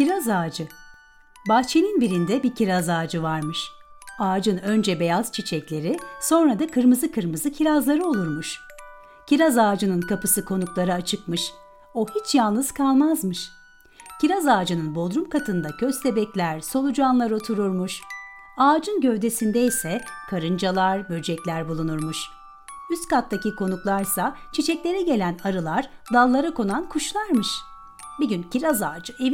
Kiraz ağacı. Bahçenin birinde bir kiraz ağacı varmış. Ağacın önce beyaz çiçekleri, sonra da kırmızı kırmızı kirazları olurmuş. Kiraz ağacının kapısı konuklara açıkmış. O hiç yalnız kalmazmış. Kiraz ağacının bodrum katında köstebekler, solucanlar otururmuş. Ağacın gövdesinde ise karıncalar, böcekler bulunurmuş. Üst kattaki konuklarsa çiçeklere gelen arılar, dallara konan kuşlarmış. Bir gün kiraz ağacı